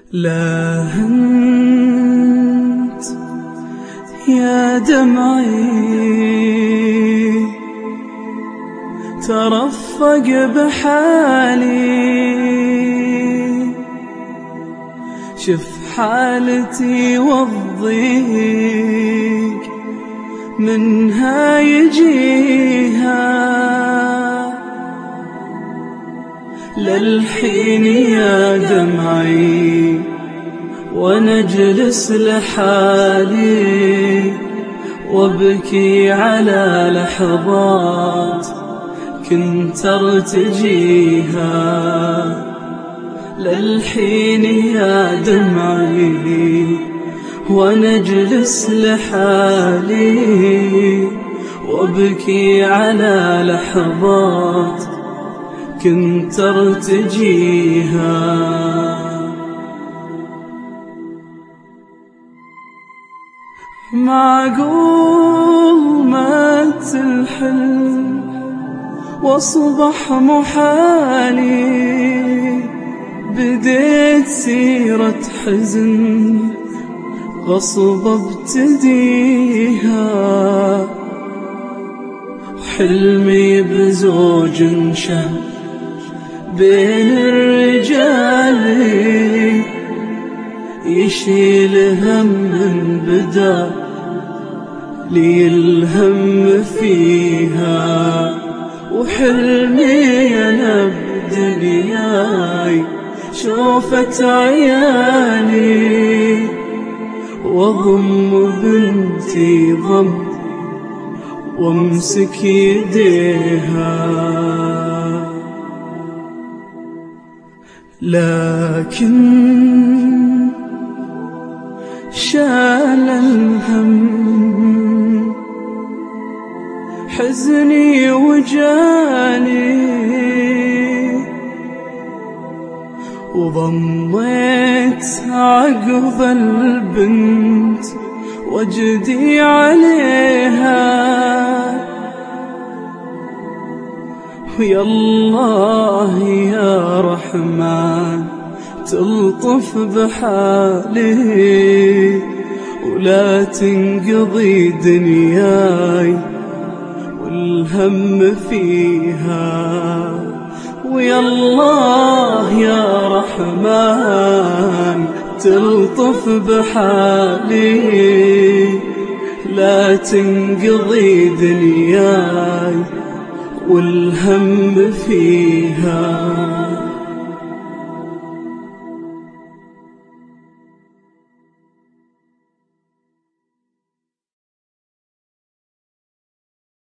لا هنت يا دمعي ترفق بحالي، شف حالتي والضيق منها يجيها. للحين يا دمعي ونجلس لحالي وابكي على لحظات كنت ارتجيها. للحين يا دمعي ونجلس لحالي وابكي على لحظات كنت ارتجيها. معقول مات الحلم واصبح محالي، بديت سيرة حزن غصب ابتديها. حلمي بزوج شاب بين الرجال يشيل هم من بدا لي الهم فيها. وحلمي انا بدنياي شوفت عيالي واضم بنتي ضم وامسك يديها. لكن شال الهم حزني وجاني، وضميت عقب البنت وجدي عليها. ويا الله يا رحمن تلطف بحالي ولا تنقضي دنياي والهم فيها. ويا الله يا رحمن تلطف بحالي لا تنقضي دنياي والهم فيها.